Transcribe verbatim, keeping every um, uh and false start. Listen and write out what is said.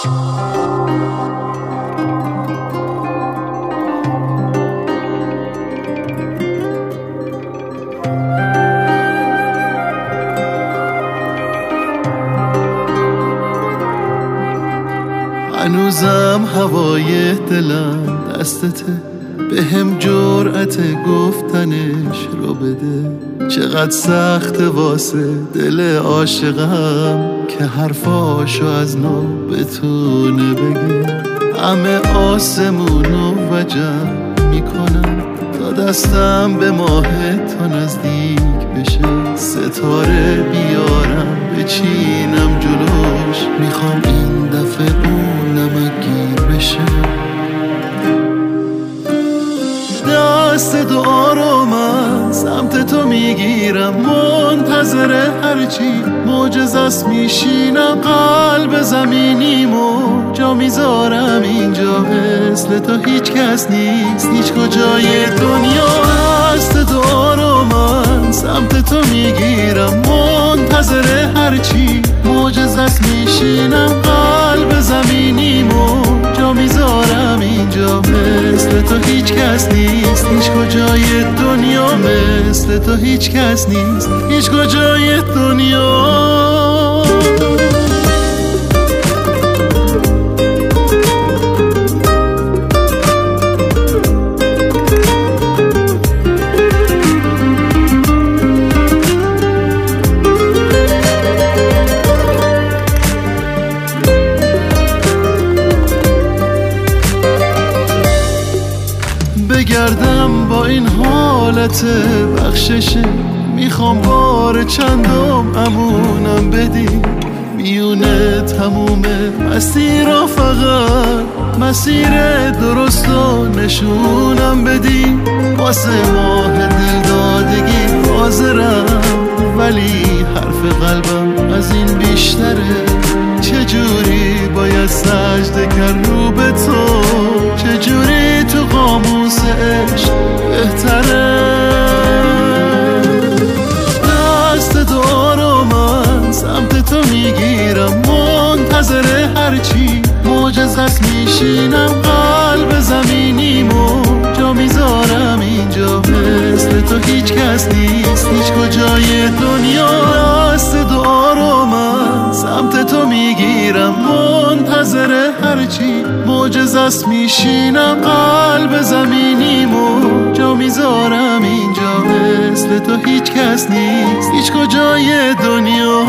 هنوزم هوای دلم دستته، به هم جرأت گفتنش رو بده. چقدر سخت واسه دل عاشقم که حرفاشو از نو بتونه بگه. همه آسمونو وجم میکنم تا دستم به ماه تا نزدیک بشه. ستاره بیارم بچینم جلوش، میخوام این دفعه اون نمکگیر بشه. دست دعا رو من سمت تو میگیرم، منتظر هرچی معجزه‌ست میشینم. قلب زمینیمو جا میذارم اینجا، مثل تو هیچ کس نیست هیچ کجای دنیا. دست دعا رو من سمت تو میگیرم، منتظر هرچی معجزه‌ست میشینم. قلب زمینیمو جا میذارم اینجا، مثل تو هیچ کس نیست هیچ کجای دنیا. مثل تو هیچ کس نیست هیچ کجای دنیا. بگردم با این حالت بخششه، میخوام بار چندم امونم بدی. میونه تموم مسیر را فقط مسیر درست و نشونم بدی. واسه ماه دل دادگی حاضرم، ولی حرف قلبم از این بیشتره. چجوری باید سجده کرد رو به تو، چجوری تو قاموس عشق بهتره. دست دعا رو من سمت تو میگیرم، منتظر هرچی معجزه‌ست میشینم. قلب زمینیمو جا میذارم اینجا، مثل تو هیچ کس نیست هیچ کجای دنیا. دست دعا رو من سمت تو میگیرم، منتظر هرچی معجزه‌ست میشینم. قلب زمینیمو جا میذارم اینجا، مثل تو هیچ کس نیست هیچ کجای دنیا.